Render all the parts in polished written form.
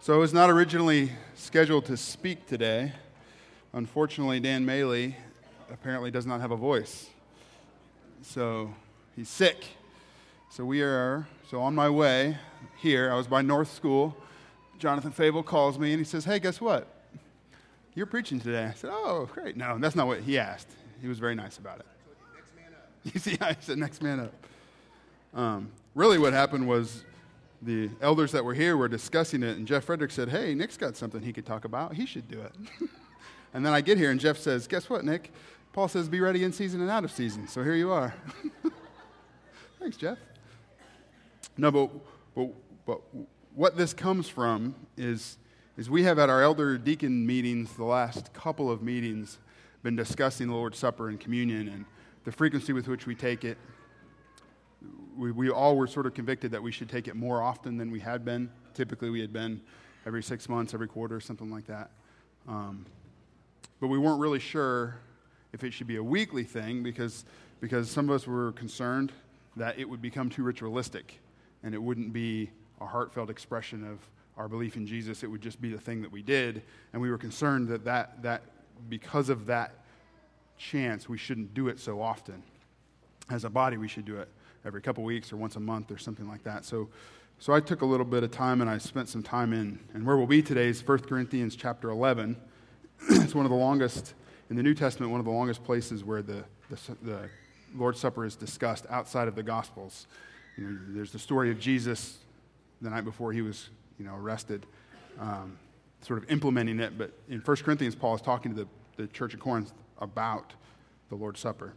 So I was not originally scheduled to speak today. Unfortunately, Dan Maley apparently does not have a voice. So he's sick. So on my way here. I was by North School. Jonathan Fable calls me and he says, "Hey, guess what? You're preaching today." I said, "Oh, great." No, that's not what he asked. He was very nice about it. Next man up. You see, I said, "Next man up." Really what happened was the elders that were here were discussing it, and Jeff Frederick said, "Hey, Nick's got something he could talk about. He should do it." And then I get here, and Jeff says, "Guess what, Nick? Paul says be ready in season and out of season, so here you are." Thanks, Jeff. No, but what this comes from is we have at our elder deacon meetings, the last couple of meetings, been discussing the Lord's Supper and communion and the frequency with which we take it. We all were sort of convicted that we should take it more often than we had been. Typically, we had been every 6 months, every quarter, something like that. But we weren't really sure if it should be a weekly thing because some of us were concerned that it would become too ritualistic and it wouldn't be a heartfelt expression of our belief in Jesus. It would just be the thing that we did. And we were concerned that because of that chance, we shouldn't do it so often. As a body, we should do it every couple weeks or once a month or something like that. So I took a little bit of time and I spent some time in, and where we'll be today is 1 Corinthians chapter 11. It's one of the longest, in the New Testament, one of the longest places where the Lord's Supper is discussed outside of the Gospels. You know, there's the story of Jesus the night before he was, arrested, sort of implementing it. But in 1 Corinthians, Paul is talking to the church of Corinth about the Lord's Supper.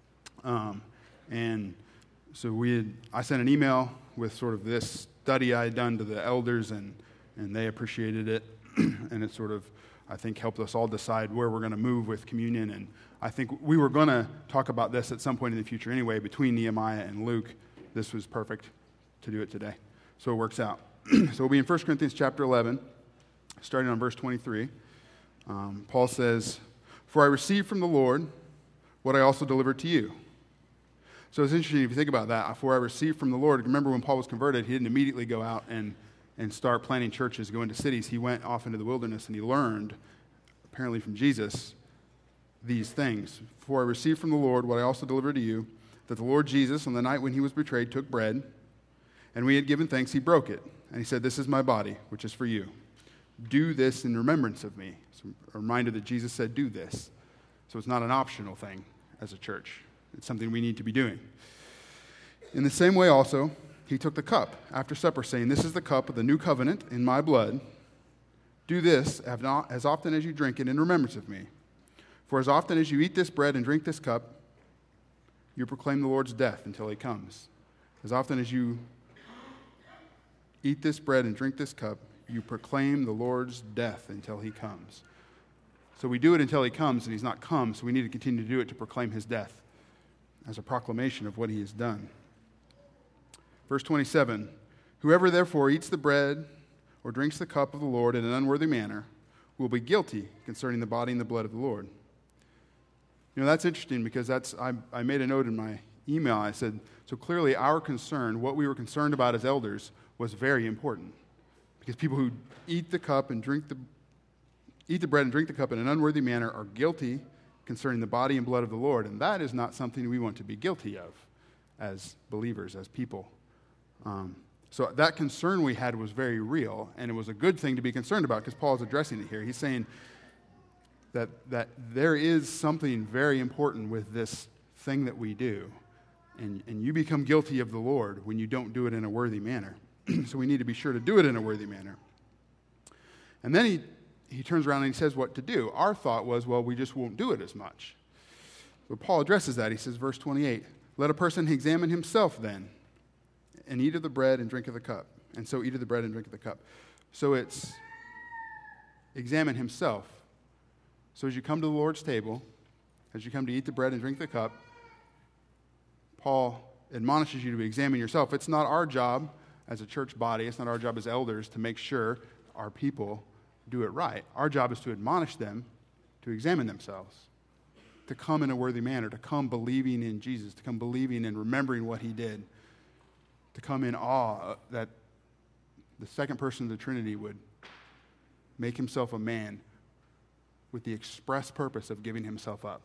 And so I sent an email with sort of this study I had done to the elders, and they appreciated it. And it sort of, I think, helped us all decide where we're going to move with communion. And I think we were going to talk about this at some point in the future anyway. Between Nehemiah and Luke, this was perfect to do it today. So it works out. So we'll be in 1 Corinthians chapter 11, starting on verse 23. Paul says, "For I received from the Lord what I also delivered to you." So it's interesting if you think about that. For I received from the Lord. Remember when Paul was converted, he didn't immediately go out and start planting churches, go into cities. He went off into the wilderness and he learned, apparently from Jesus, these things. "For I received from the Lord what I also delivered to you, that the Lord Jesus, on the night when he was betrayed, took bread, and when he had given thanks, he broke it. And he said, 'This is my body, which is for you. Do this in remembrance of me.'" It's a reminder that Jesus said, "Do this." So it's not an optional thing as a church. It's something we need to be doing. In the same way also, he took the cup after supper, saying, "This is the cup of the new covenant in my blood. Do this as often as you drink it in remembrance of me. For as often as you eat this bread and drink this cup, you proclaim the Lord's death until he comes." As often as you eat this bread and drink this cup, you proclaim the Lord's death until he comes. So we do it until he comes, and he's not come, so we need to continue to do it to proclaim his death as a proclamation of what he has done. Verse 27, "Whoever therefore eats the bread or drinks the cup of the Lord in an unworthy manner will be guilty concerning the body and the blood of the Lord." That's interesting because I made a note in my email. I said, so clearly our concern, what we were concerned about as elders, was very important. Because people who eat the bread and drink the cup in an unworthy manner are guilty concerning the body and blood of the Lord. And that is not something we want to be guilty of as believers, as people. So that concern we had was very real, and it was a good thing to be concerned about because Paul is addressing it here. He's saying that there is something very important with this thing that we do, and you become guilty of the Lord when you don't do it in a worthy manner. So we need to be sure to do it in a worthy manner. And then he turns around and he says what to do. Our thought was, well, we just won't do it as much. But Paul addresses that. He says, verse 28, "Let a person examine himself then, and eat of the bread and drink of the cup. And so eat of the bread and drink of the cup." So it's examine himself. So as you come to the Lord's table, as you come to eat the bread and drink the cup, Paul admonishes you to examine yourself. It's not our job as a church body, it's not our job as elders to make sure our people do it right. Our job is to admonish them to examine themselves, to come in a worthy manner, to come believing in Jesus, to come believing and remembering what he did, to come in awe that the second person of the Trinity would make himself a man with the express purpose of giving himself up.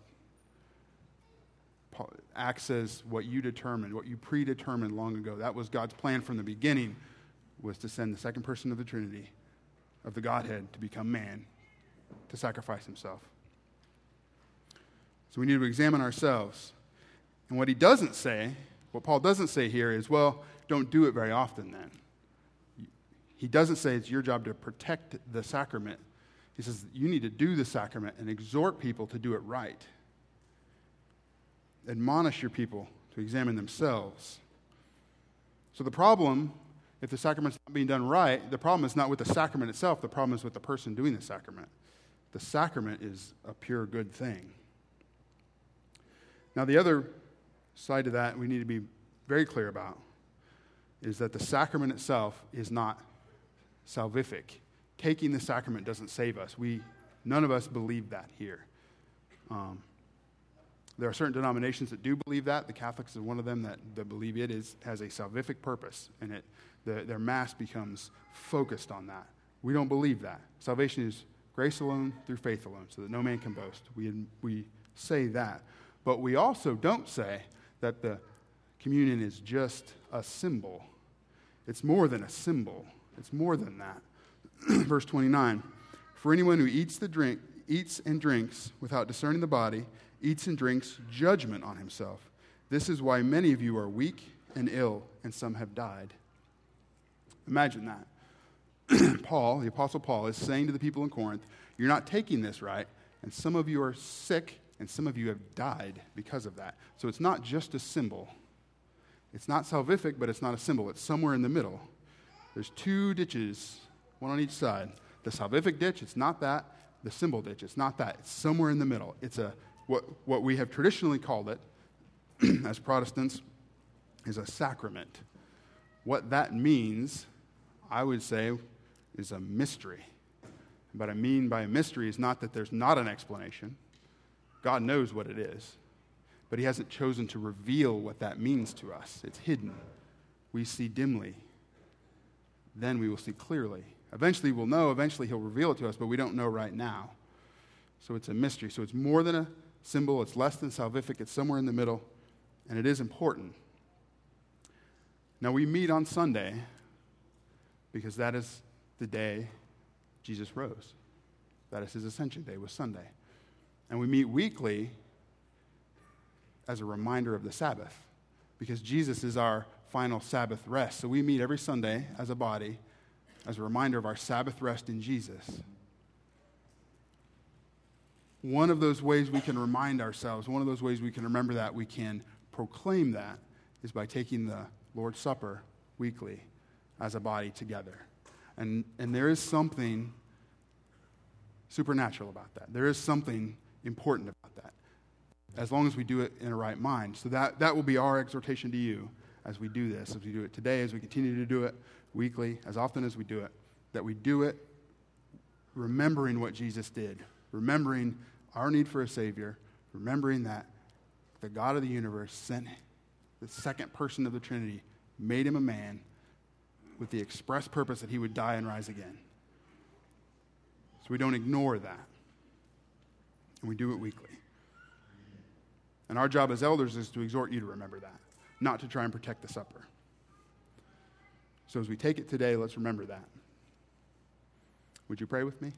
Acts says what you determined, what you predetermined long ago. That was God's plan from the beginning, was to send the second person of the Trinity, of the Godhead, to become man, to sacrifice himself. So we need to examine ourselves. And what he doesn't say, what Paul doesn't say here is, well, don't do it very often then. He doesn't say it's your job to protect the sacrament. He says you need to do the sacrament and exhort people to do it right. Admonish your people to examine themselves. So the problem, if the sacrament's not being done right, the problem is not with the sacrament itself. The problem is with the person doing the sacrament. The sacrament is a pure good thing. Now, the other side of that we need to be very clear about is that the sacrament itself is not salvific. Taking the sacrament doesn't save us. None of us believe that here. There are certain denominations that do believe that. The Catholics are one of them that believe it has a salvific purpose, and their Mass becomes focused on that. We don't believe that. Salvation is grace alone through faith alone, so that no man can boast. We say that. But we also don't say that the communion is just a symbol. It's more than a symbol. It's more than that. Verse 29, for anyone who eats and drinks without discerning the body, eats and drinks judgment on himself. This is why many of you are weak and ill, and some have died. Imagine that. Paul, the Apostle Paul, is saying to the people in Corinth, you're not taking this right, and some of you are sick, and some of you have died because of that. So it's not just a symbol. It's not salvific, but it's not a symbol. It's somewhere in the middle. There's two ditches, one on each side. The salvific ditch, it's not that. The symbol ditch, it's not that. It's somewhere in the middle. It's what we have traditionally called it, as Protestants, is a sacrament. What that means, I would say, is a mystery. What I mean by a mystery is not that there's not an explanation. God knows what it is, but he hasn't chosen to reveal what that means to us. It's hidden. We see dimly. Then we will see clearly. Eventually we'll know. Eventually he'll reveal it to us, but we don't know right now. So it's a mystery. So it's more than a symbol. It's less than salvific. It's somewhere in the middle, and it is important. Now we meet on Sunday because that is the day Jesus rose. That is his ascension day, was Sunday. And we meet weekly as a reminder of the Sabbath, because Jesus is our final Sabbath rest. So we meet every Sunday as a body as a reminder of our Sabbath rest in Jesus. One of those ways we can remind ourselves, one of those ways we can remember that, we can proclaim that, is by taking the Lord's Supper weekly as a body together. And there is something supernatural about that. There is something important about that, as long as we do it in a right mind. So that will be our exhortation to you as we do this, as we do it today, as we continue to do it weekly, as often as we do it, that we do it remembering what Jesus did, remembering our need for a Savior, remembering that the God of the universe sent the second person of the Trinity, made him a man with the express purpose that he would die and rise again. So we don't ignore that. And we do it weekly. And our job as elders is to exhort you to remember that, not to try and protect the supper. So as we take it today, let's remember that. Would you pray with me?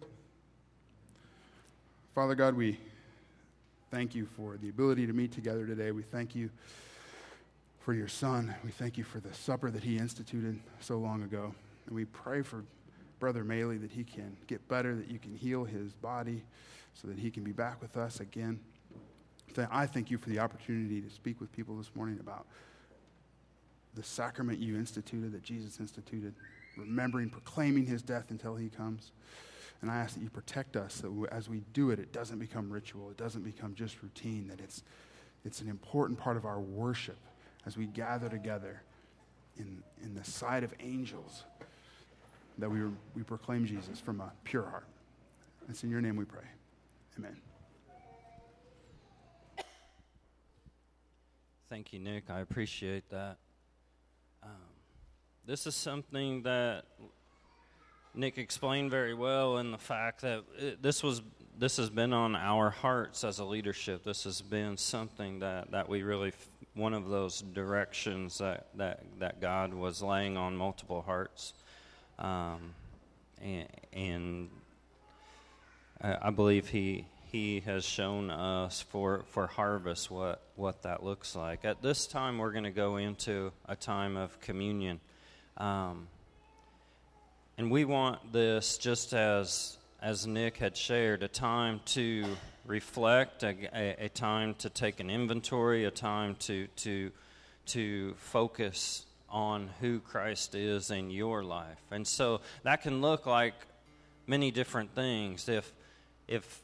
Father God, we thank you for the ability to meet together today. We thank you for your Son. We thank you for the supper that he instituted so long ago. And we pray for Brother Maley that he can get better, that you can heal his body so that he can be back with us again. I thank you for the opportunity to speak with people this morning about the sacrament you instituted, that Jesus instituted, remembering, proclaiming his death until he comes. And I ask that you protect us, that as we do it, it doesn't become ritual, it doesn't become just routine, that it's an important part of our worship as we gather together in the sight of angels, that we proclaim Jesus from a pure heart. It's in your name we pray. Amen. Thank you, Nick. I appreciate that. This is something that Nick explained very well in the fact that this has been on our hearts as a leadership. This has been something that we really, one of those directions that God was laying on multiple hearts. And I believe He has shown us for Harvest what that looks like. At this time, we're going to go into a time of communion. And we want this, just as Nick had shared, a time to reflect, a time to take an inventory, a time to focus on who Christ is in your life. And so that can look like many different things. If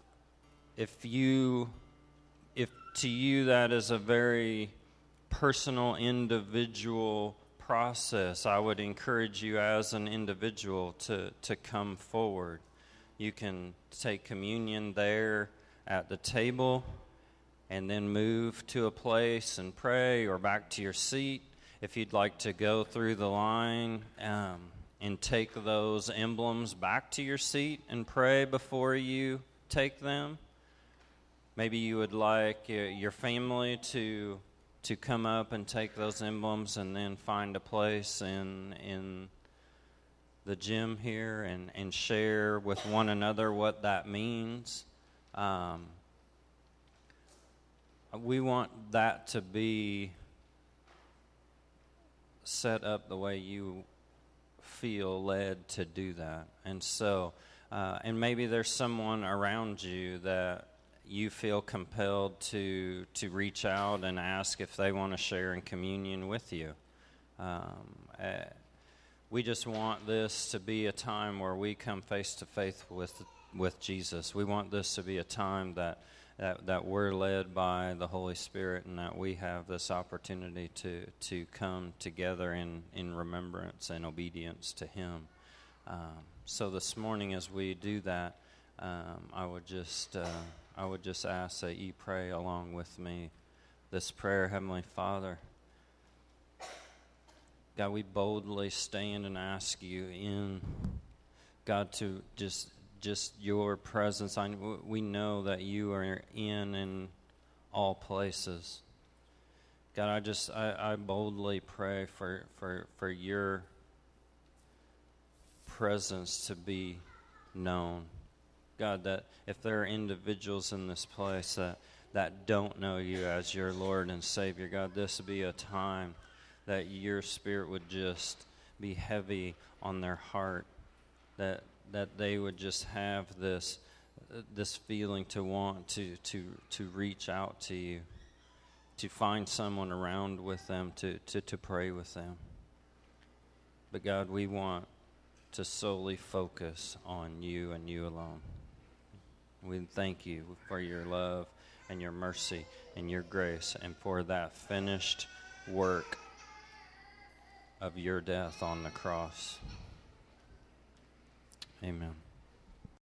to you that is a very personal, individual process, I would encourage you as an individual to come forward. You can take communion there at the table and then move to a place and pray, or back to your seat. If you'd like to go through the line and take those emblems back to your seat and pray before you take them. Maybe you would like your family to come up and take those emblems, and then find a place in the gym here and share with one another what that means. We want that to be set up the way you feel led to do that. And so, and maybe there's someone around you that you feel compelled to reach out and ask if they want to share in communion with you. We just want this to be a time where we come face to face with Jesus. We want this to be a time that we're led by the Holy Spirit, and that we have this opportunity to come together in remembrance and obedience to Him. So this morning, as we do that, I would just ask that you pray along with me this prayer. Heavenly Father, God, we boldly stand and ask you in, God, to just your presence. We know that you are in all places. God, I boldly pray for your presence to be known. God, that if there are individuals in this place that don't know you as your Lord and Savior, God, this would be a time that your Spirit would just be heavy on their heart, that they would just have this feeling to want to reach out to you, to find someone around with them, to pray with them. But God, we want to solely focus on you and you alone. We thank you for your love and your mercy and your grace, and for that finished work of your death on the cross. Amen.